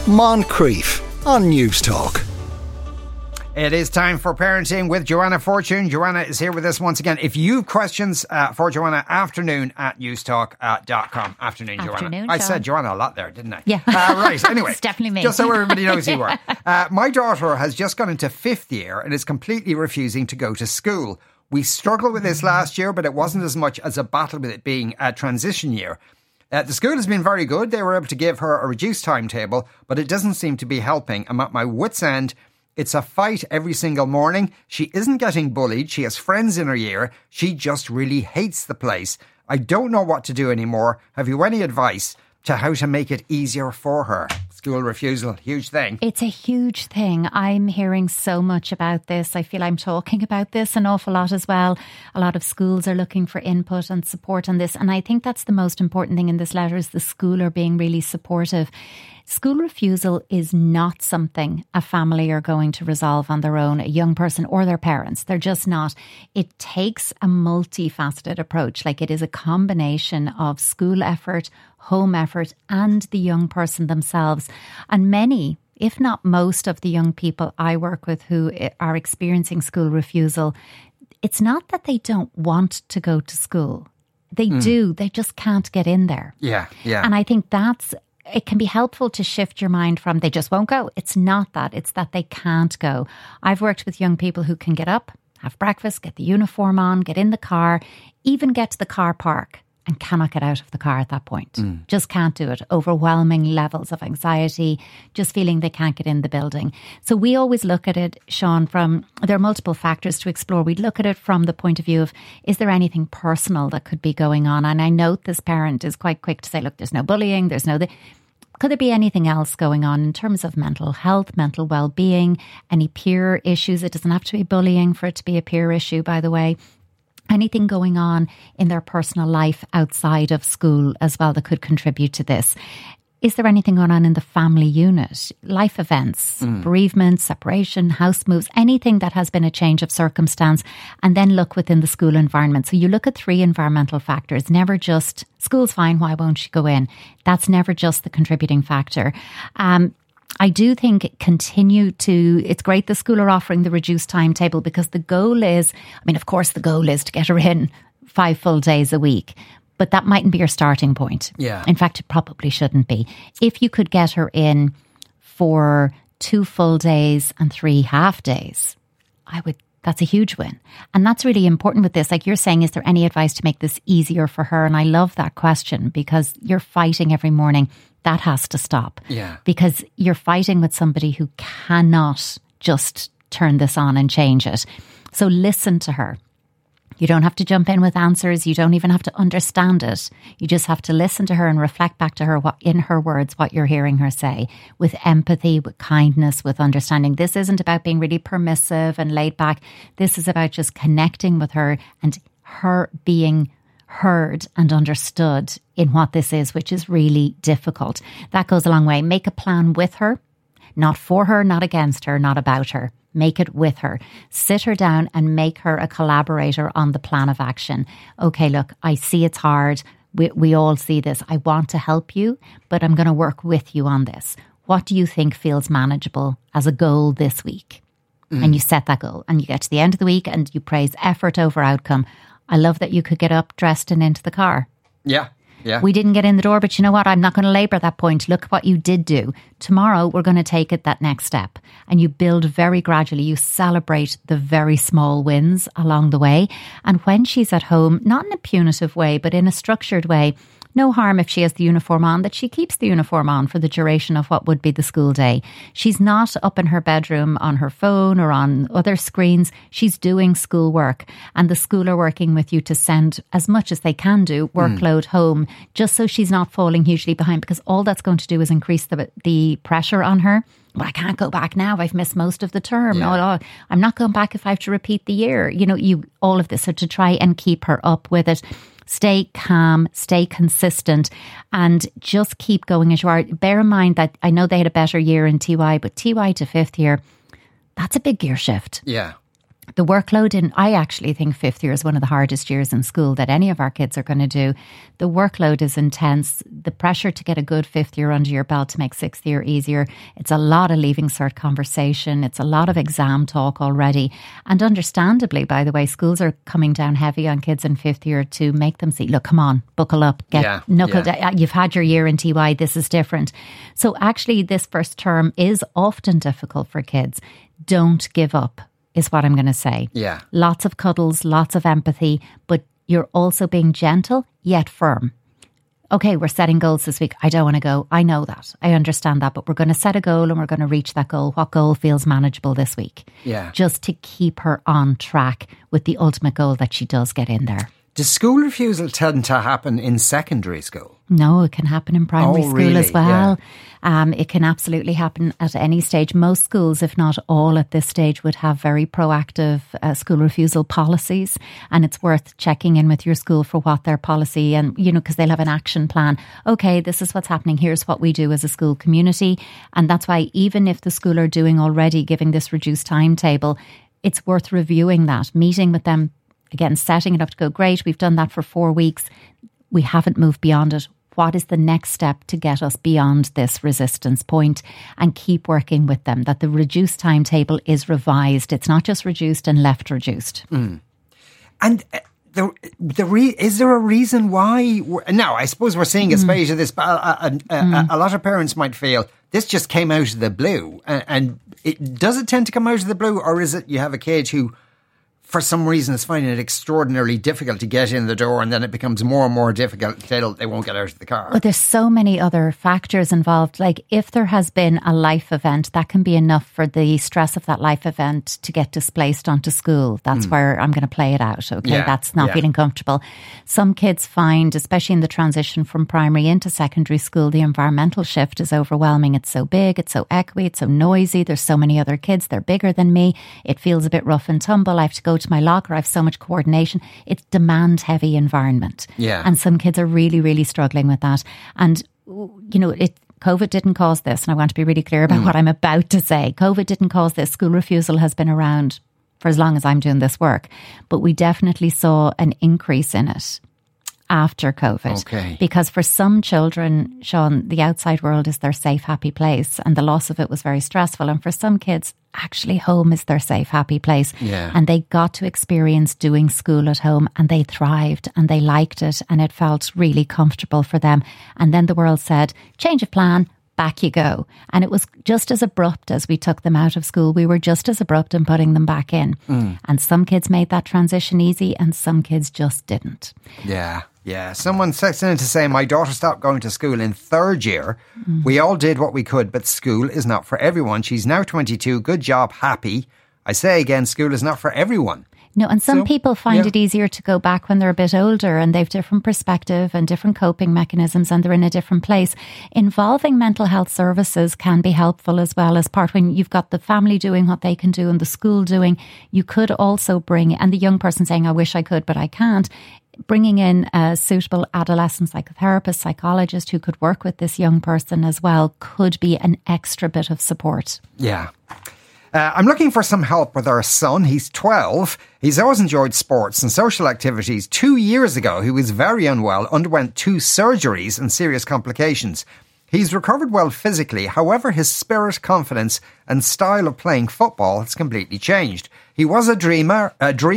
Moncrief on News Talk. It is time for Parenting with Joanna Fortune. Joanna is here with us once again. If you have questions for Joanna, afternoon@newstalk.com. Afternoon, Joanna. I said Joanna a lot there, didn't I? Yeah. Right, anyway. It's definitely me. Just so everybody knows who you are. My daughter has just gone into 5th year and is completely refusing to go to school. We struggled with this last year, but it wasn't as much as a battle with it being a transition year. The school has been very good. They were able to give her a reduced timetable, but it doesn't seem to be helping. I'm at my wit's end. It's a fight every single morning. She isn't getting bullied. She has friends in her year. She just really hates the place. I don't know what to do anymore. Have you any advice to how to make it easier for her? School refusal, huge thing. It's a huge thing. I'm hearing so much about this. I feel I'm talking about this an awful lot as well. A lot of schools are looking for input and support on this. And I think that's the most important thing in this letter is the school are being really supportive. School refusal is not something a family are going to resolve on their own, a young person or their parents. They're just not. It takes a multifaceted approach. Like it is a combination of school effort, home effort, and the young person themselves. And many, if not most of the young people I work with who are experiencing school refusal, it's not that they don't want to go to school. They do. They just can't get in there. Yeah. And I think it can be helpful to shift your mind from they just won't go. It's not that. It's that they can't go. I've worked with young people who can get up, have breakfast, get the uniform on, get in the car, even get to the car park and cannot get out of the car at that point. Just can't do it. Overwhelming levels of anxiety, just feeling they can't get in the building. So we always look at it, Sean, there are multiple factors to explore. We look at it from the point of view of, is there anything personal that could be going on? And I note this parent is quite quick to say, look, there's no bullying, could there be anything else going on in terms of mental health, mental well-being, any peer issues? It doesn't have to be bullying for it to be a peer issue, by the way. Anything going on in their personal life outside of school as well that could contribute to this. Is there anything going on in the family unit? Life events, bereavement, separation, house moves, anything that has been a change of circumstance, and then look within the school environment. So you look at 3 environmental factors, never just school's fine, why won't she go in? That's never just the contributing factor. I do think it's great the school are offering the reduced timetable because the goal is, of course the goal is to get her in 5 full days a week. But that mightn't be your starting point. Yeah. In fact, it probably shouldn't be. If you could get her in for 2 full days and 3 half days, that's a huge win. And that's really important with this. Like you're saying, is there any advice to make this easier for her? And I love that question because you're fighting every morning. That has to stop. Yeah. Because you're fighting with somebody who cannot just turn this on and change it. So listen to her. You don't have to jump in with answers. You don't even have to understand it. You just have to listen to her and reflect back to her in her words what you're hearing her say with empathy, with kindness, with understanding. This isn't about being really permissive and laid back. This is about just connecting with her and her being heard and understood in what this is, which is really difficult. That goes a long way. Make a plan with her, not for her, not against her, not about her. Make it with her. Sit her down and make her a collaborator on the plan of action. Okay, look, I see it's hard. We all see this. I want to help you, but I'm going to work with you on this. What do you think feels manageable as a goal this week? And you set that goal and you get to the end of the week and you praise effort over outcome. I love that you could get up, dressed and into the car. Yeah. We didn't get in the door, but you know what? I'm not going to labour that point. Look what you did do. Tomorrow, we're going to take it that next step. And you build very gradually. You celebrate the very small wins along the way. And when she's at home, not in a punitive way, but in a structured way, no harm if she has the uniform on, that she keeps the uniform on for the duration of what would be the school day. She's not up in her bedroom on her phone or on other screens. She's doing school work, and the school are working with you to send as much as they can do workload home, just so she's not falling hugely behind, because all that's going to do is increase the pressure on her. Well, I can't go back now. I've missed most of the term. Yeah. No, I'm not going back if I have to repeat the year. All of this. So to try and keep her up with it. Stay calm, stay consistent, and just keep going as you are. Bear in mind that I know they had a better year in TY, but TY to 5th year, that's a big gear shift. Yeah. The workload I actually think fifth year is one of the hardest years in school that any of our kids are going to do. The workload is intense. The pressure to get a good fifth year under your belt to make sixth year easier. It's a lot of leaving cert conversation. It's a lot of exam talk already. And understandably, by the way, schools are coming down heavy on kids in fifth year to make them see, look, come on, buckle up, get knuckled. You've had your year in TY, this is different. So actually this first term is often difficult for kids. Don't give up, is what I'm going to say. Yeah. Lots of cuddles, lots of empathy, but you're also being gentle yet firm. Okay, we're setting goals this week. I don't want to go. I know that. I understand that. But we're going to set a goal and we're going to reach that goal. What goal feels manageable this week? Yeah. Just to keep her on track with the ultimate goal that she does get in there. Does school refusal tend to happen in secondary school? No, it can happen in primary school really? as well. Yeah. It can absolutely happen at any stage. Most schools, if not all at this stage, would have very proactive school refusal policies. And it's worth checking in with your school for what their policy and, because they'll have an action plan. Okay, this is what's happening. Here's what we do as a school community. And that's why even if the school are doing already, giving this reduced timetable, it's worth reviewing that, meeting with them. Again, setting it up to go, great, we've done that for 4 weeks. We haven't moved beyond it. What is the next step to get us beyond this resistance point? And keep working with them that the reduced timetable is revised. It's not just reduced and left reduced. Mm. And is there a reason why? Now, I suppose we're seeing a spate of this, but a lot of parents might feel this just came out of the blue. And does it tend to come out of the blue, or is it you have a kid who, for some reason, is finding it extraordinarily difficult to get in the door, and then it becomes more and more difficult till they won't get out of the car? Well, there's so many other factors involved. Like if there has been a life event, that can be enough for the stress of that life event to get displaced onto school. That's where I'm going to play it out. Okay, that's not feeling comfortable. Some kids find, especially in the transition from primary into secondary school, the environmental shift is overwhelming. It's so big, it's so echoey, it's so noisy. There's so many other kids. They're bigger than me. It feels a bit rough and tumble. I have to go to my locker. I have so much coordination. It's demand heavy environment. Yeah. And some kids are really, really struggling with that. And, COVID didn't cause this. And I want to be really clear about what I'm about to say. COVID didn't cause this. School refusal has been around for as long as I'm doing this work. But we definitely saw an increase in it after COVID. Okay. Because for some children, Sean, the outside world is their safe, happy place. And the loss of it was very stressful. And for some kids, actually home is their safe, happy place. Yeah. And they got to experience doing school at home and they thrived and they liked it and it felt really comfortable for them. And then the world said, change of plan, back you go. And it was just as abrupt as we took them out of school. We were just as abrupt in putting them back in. And some kids made that transition easy and some kids just didn't. Yeah. Yeah, someone texted in to say, my daughter stopped going to school in third year. We all did what we could, but school is not for everyone. She's now 22. Good job, happy. I say again, school is not for everyone. No, and some people find it easier to go back when they're a bit older and they've different perspective and different coping mechanisms and they're in a different place. Involving mental health services can be helpful as well as part when you've got the family doing what they can do and the school doing. You could also bring, and the young person saying, I wish I could, but I can't. Bringing in a suitable adolescent psychotherapist, psychologist who could work with this young person as well could be an extra bit of support. Yeah. I'm looking for some help with our son. He's 12. He's always enjoyed sports and social activities. 2 years ago, he was very unwell, underwent 2 surgeries and serious complications. He's recovered well physically. However, his spirit, confidence and style of playing football has completely changed. He was a dreamer,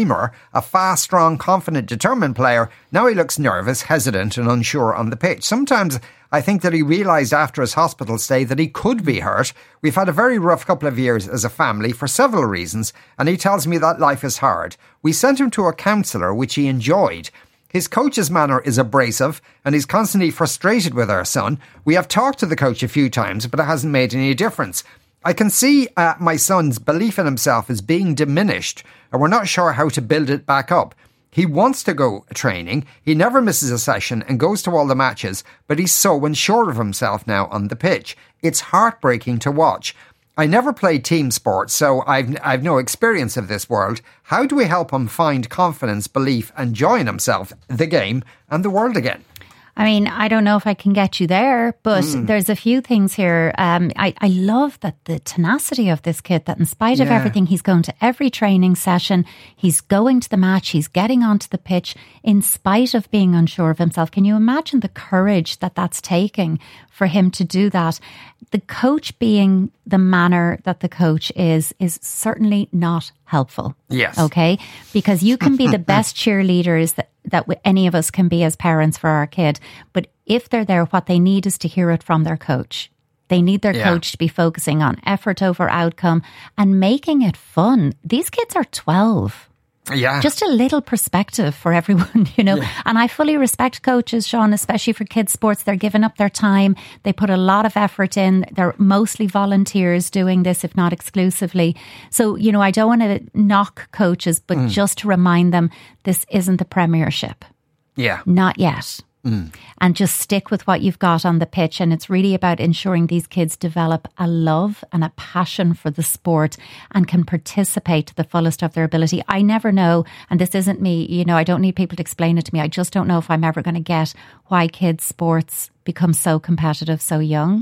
a fast, strong, confident, determined player. Now he looks nervous, hesitant and unsure on the pitch. Sometimes I think that he realised after his hospital stay that he could be hurt. We've had a very rough couple of years as a family for several reasons, and he tells me that life is hard. We sent him to a counsellor, which he enjoyed. His coach's manner is abrasive and he's constantly frustrated with our son. We have talked to the coach a few times, but it hasn't made any difference. I can see my son's belief in himself is being diminished and we're not sure how to build it back up. He wants to go training, he never misses a session and goes to all the matches, but he's so unsure of himself now on the pitch. It's heartbreaking to watch. I never played team sports, so I've no experience of this world. How do we help him find confidence, belief and joy in himself, the game and the world again? I mean, I don't know if I can get you there, but there's a few things here. I love that the tenacity of this kid, that in spite of everything, he's going to every training session, he's going to the match, he's getting onto the pitch in spite of being unsure of himself. Can you imagine the courage that that's taking for him to do that? The coach being the manner that the coach is certainly not helpful. Yes. Okay? Because you can be the best cheerleaders that any of us can be as parents for our kid. But if they're there, what they need is to hear it from their coach. They need their coach to be focusing on effort over outcome and making it fun. These kids are 12. Yeah. Just a little perspective for everyone, you know. Yeah. And I fully respect coaches, Sean, especially for kids' sports. They're giving up their time. They put a lot of effort in. They're mostly volunteers doing this, if not exclusively. So, you know, I don't want to knock coaches, but just to remind them, this isn't the Premiership. Yeah. Not yet. And just stick with what you've got on the pitch. And it's really about ensuring these kids develop a love and a passion for the sport and can participate to the fullest of their ability. I never know, and this isn't me, you know, I don't need people to explain it to me. I just don't know if I'm ever going to get why kids' sports become so competitive so young.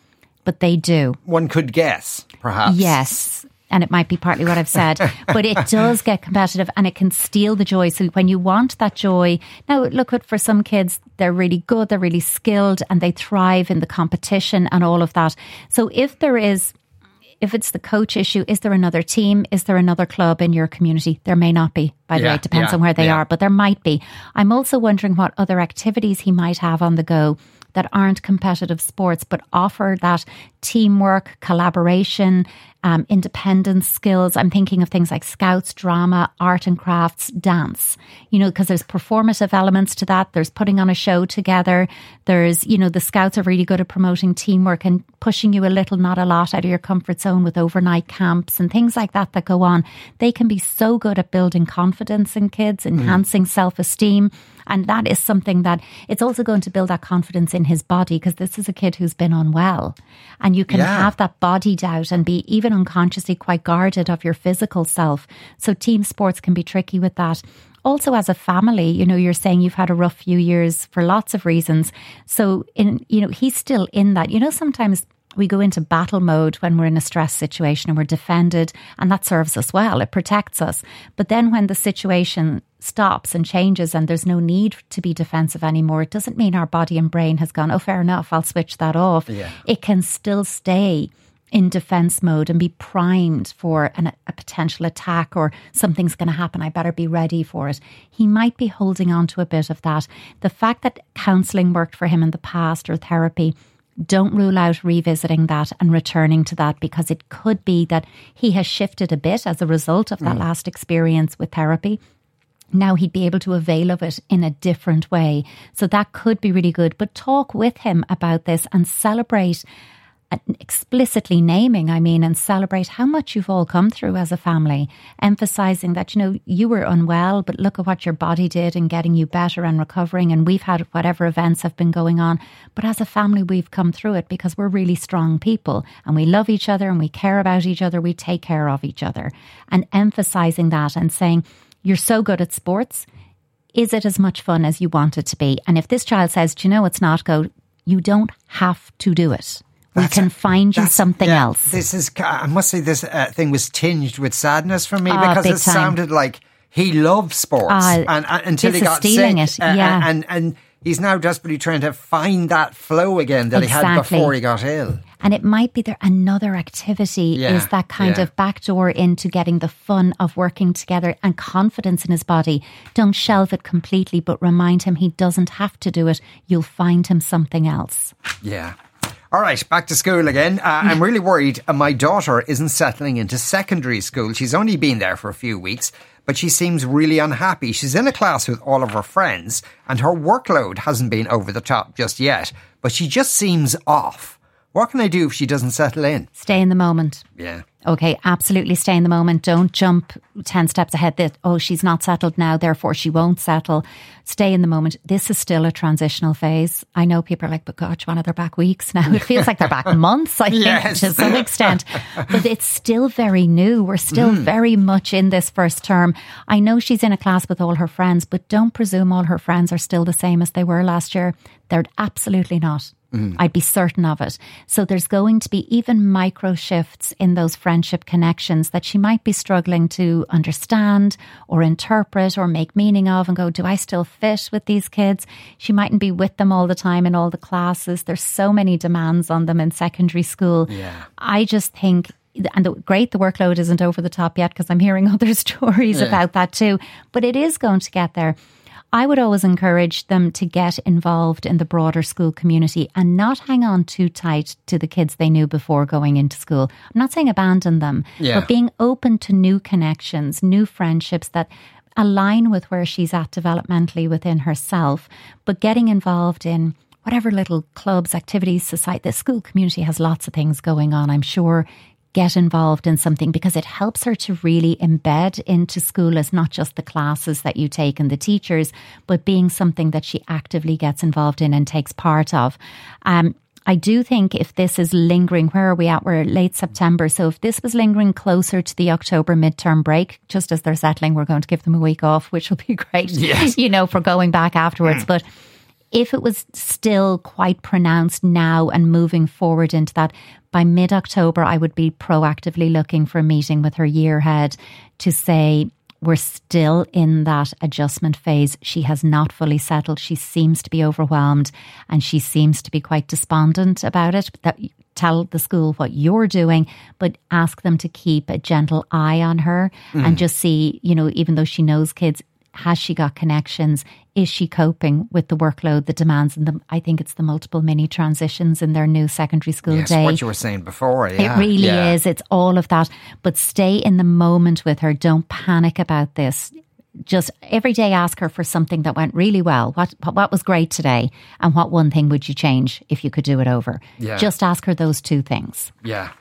But they do. One could guess, perhaps. Yes. And it might be partly what I've said, but it does get competitive and it can steal the joy. So when you want that joy, now look, for some kids, they're really good, they're really skilled and they thrive in the competition and all of that. So if it's the coach issue, is there another team? Is there another club in your community? There may not be, by the way. It depends on where they are, but there might be. I'm also wondering what other activities he might have on the go that aren't competitive sports, but offer that teamwork, collaboration, independence skills. I'm thinking of things like scouts, drama, art and crafts, dance, you know, because there's performative elements to that. There's putting on a show together. There's, you know, the scouts are really good at promoting teamwork and pushing you a little, not a lot, out of your comfort zone with overnight camps and things like that go on. They can be so good at building confidence in kids, enhancing self-esteem. And that is something that it's also going to build that confidence in his body, because this is a kid who's been unwell. And you can have that body doubt and be even unconsciously quite guarded of your physical self. So team sports can be tricky with that. Also, as a family, you know, you're saying you've had a rough few years for lots of reasons. So, he's still in that. You know, sometimes we go into battle mode when we're in a stress situation and we're defended, and that serves us well. It protects us. But then when the situation stops and changes and there's no need to be defensive anymore, it doesn't mean our body and brain has gone, oh, fair enough, I'll switch that off. Yeah. It can still stay in defense mode and be primed for a potential attack, or something's going to happen, I better be ready for it. He might be holding on to a bit of that. The fact that counselling worked for him in the past, or therapy, don't rule out revisiting that and returning to that, because it could be that he has shifted a bit as a result of that last experience with therapy. Now he'd be able to avail of it in a different way. So that could be really good. But talk with him about this and celebrate, explicitly naming, and celebrate how much you've all come through as a family, emphasising that, you know, you were unwell, but look at what your body did in getting you better and recovering, and we've had whatever events have been going on, but as a family we've come through it because we're really strong people and we love each other and we care about each other, we take care of each other, and emphasising that and saying, you're so good at sports, is it as much fun as you want it to be? And if this child says, do you know it's not, go, you don't have to do it. We can find you something else. This is, I must say, this thing was tinged with sadness for me, because it sounded like he loved sports and until he got stealing sick. It. Yeah. And he's now desperately trying to find that flow again that he had before he got ill. And it might be there another activity is that kind of backdoor into getting the fun of working together and confidence in his body. Don't shelve it completely, but remind him he doesn't have to do it. You'll find him something else. Yeah. All right, back to school again. I'm really worried my daughter isn't settling into secondary school. She's only been there for a few weeks, but she seems really unhappy. She's in a class with all of her friends and her workload hasn't been over the top just yet, but she just seems off. What can I do if she doesn't settle in? Stay in the moment. Yeah. Okay, absolutely stay in the moment. Don't jump 10 steps ahead that, oh, she's not settled now, therefore she won't settle. Stay in the moment. This is still a transitional phase. I know people are like, but God, Joanna, they're back weeks now. It feels like they're back months, I think, to some extent. But it's still very new. We're still very much in this first term. I know she's in a class with all her friends, but don't presume all her friends are still the same as they were last year. They're absolutely not. I'd be certain of it. So there's going to be even micro shifts in those friendship connections that she might be struggling to understand or interpret or make meaning of and go, do I still fit with these kids? She mightn't be with them all the time in all the classes. There's so many demands on them in secondary school. Yeah. I just think, and the workload isn't over the top yet because I'm hearing other stories about that too, but it is going to get there. I would always encourage them to get involved in the broader school community and not hang on too tight to the kids they knew before going into school. I'm not saying abandon them, but being open to new connections, new friendships that align with where she's at developmentally within herself, but getting involved in whatever little clubs, activities, society. The school community has lots of things going on, I'm sure. Get involved in something because it helps her to really embed into school as not just the classes that you take and the teachers, but being something that she actively gets involved in and takes part of. I do think if this is lingering, where are we at? We're late September. So if this was lingering closer to the October midterm break, just as they're settling, we're going to give them a week off, which will be great, for going back afterwards. But if it was still quite pronounced now and moving forward into that, by mid-October, I would be proactively looking for a meeting with her year head to say, we're still in that adjustment phase. She has not fully settled. She seems to be overwhelmed and she seems to be quite despondent about it. Tell the school what you're doing, but ask them to keep a gentle eye on her and just see, even though she knows kids, has she got connections? Is she coping with the workload, the demands, and I think it's the multiple mini transitions in their new secondary school day. What you were saying before. Yeah. It really is. It's all of that. But stay in the moment with her. Don't panic about this. Just every day ask her for something that went really well. What was great today? And what one thing would you change if you could do it over? Yeah. Just ask her those two things. Yeah.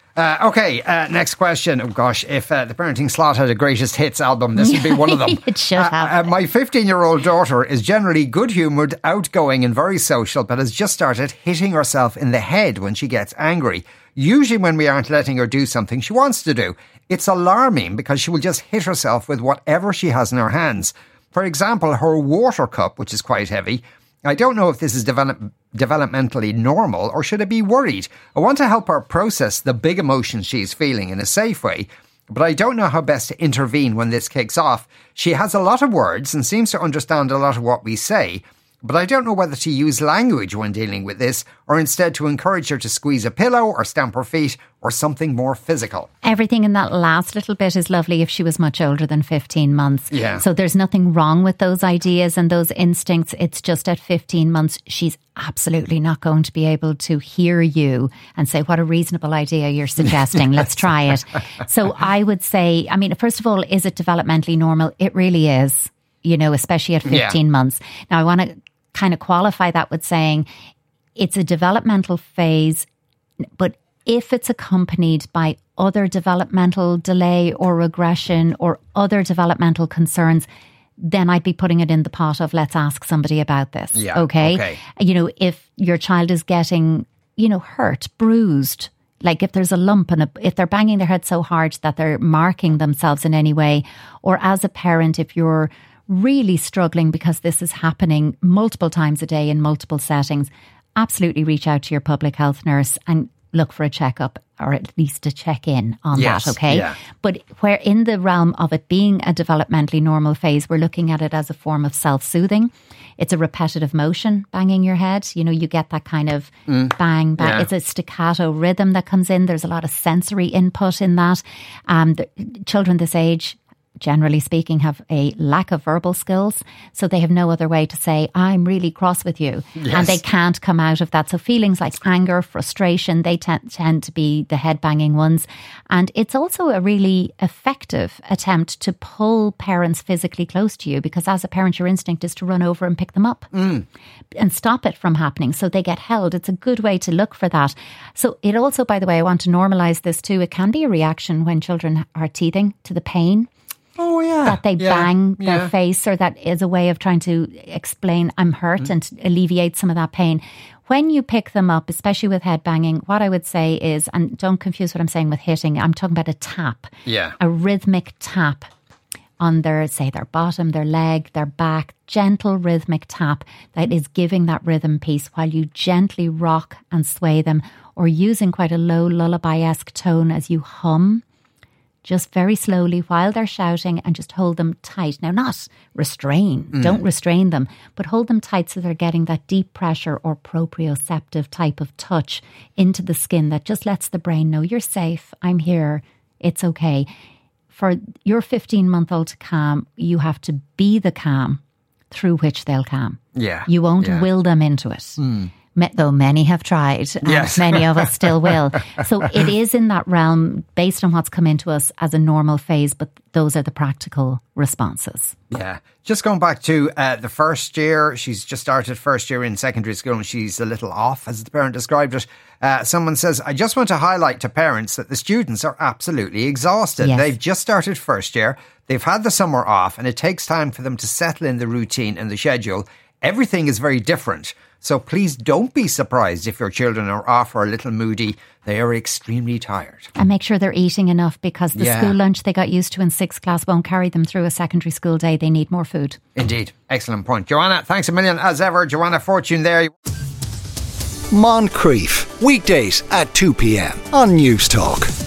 Next question. Oh gosh, if the Parenting Slot had a greatest hits album, this would be one of them. It should have. My 15-year-old daughter is generally good-humoured, outgoing and very social, but has just started hitting herself in the head when she gets angry. Usually when we aren't letting her do something she wants to do. It's alarming because she will just hit herself with whatever she has in her hands. For example, her water cup, which is quite heavy. I don't know if this is developmentally normal or should I be worried. I want to help her process the big emotions she's feeling in a safe way, but I don't know how best to intervene when this kicks off. She has a lot of words and seems to understand a lot of what we say, but I don't know whether to use language when dealing with this or instead to encourage her to squeeze a pillow or stamp her feet or something more physical. Everything in that last little bit is lovely if she was much older than 15 months. Yeah. So there's nothing wrong with those ideas and those instincts. It's just at 15 months, she's absolutely not going to be able to hear you and say, what a reasonable idea you're suggesting. Let's try it. So I would say, first of all, is it developmentally normal? It really is, especially at 15 months. Now, I want to kind of qualify that with saying it's a developmental phase, but if it's accompanied by other developmental delay or regression or other developmental concerns, then I'd be putting it in the pot of let's ask somebody about this. Yeah, okay. If your child is getting, hurt, bruised, like if there's a lump and if they're banging their head so hard that they're marking themselves in any way, or as a parent, if you're really struggling because this is happening multiple times a day in multiple settings, absolutely reach out to your public health nurse and look for a checkup or at least a check-in on that, okay? Yeah. But where in the realm of it being a developmentally normal phase, we're looking at it as a form of self-soothing. It's a repetitive motion, banging your head. You get that kind of bang, bang. Yeah. It's a staccato rhythm that comes in. There's a lot of sensory input in that. The children this age generally speaking, have a lack of verbal skills. So they have no other way to say, I'm really cross with you. Yes. And they can't come out of that. So feelings like anger, frustration, they tend to be the head-banging ones. And it's also a really effective attempt to pull parents physically close to you, because as a parent, your instinct is to run over and pick them up and stop it from happening. So they get held. It's a good way to look for that. So it also, by the way, I want to normalise this too. It can be a reaction when children are teething to the pain. Oh, yeah. That they bang their face, or that is a way of trying to explain I'm hurt and alleviate some of that pain. When you pick them up, especially with head banging, what I would say is, and don't confuse what I'm saying with hitting, I'm talking about a tap. Yeah. A rhythmic tap on their, say, their bottom, their leg, their back, gentle rhythmic tap that is giving that rhythm piece while you gently rock and sway them, or using quite a low lullaby-esque tone as you hum, just very slowly while they're shouting, and just hold them tight. Now, not restrain, don't restrain them, but hold them tight so they're getting that deep pressure or proprioceptive type of touch into the skin that just lets the brain know you're safe, I'm here, it's okay. For your 15-month-old to calm, you have to be the calm through which they'll calm. Yeah. You won't will them into it. Though many have tried, and many of us still will. So it is in that realm, based on what's come into us as a normal phase, but those are the practical responses. Yeah. Just going back to the first year, she's just started first year in secondary school and she's a little off, as the parent described it. Someone says, I just want to highlight to parents that the students are absolutely exhausted. Yes. They've just started first year. They've had the summer off, and it takes time for them to settle in the routine and the schedule. Everything is very different. So please don't be surprised if your children are off or a little moody. They are extremely tired. And make sure they're eating enough, because the school lunch they got used to in 6th class won't carry them through a secondary school day. They need more food. Indeed. Excellent point. Joanna, thanks a million as ever. Joanna Fortune there. Moncrief, weekdays at 2 p.m. on News Talk.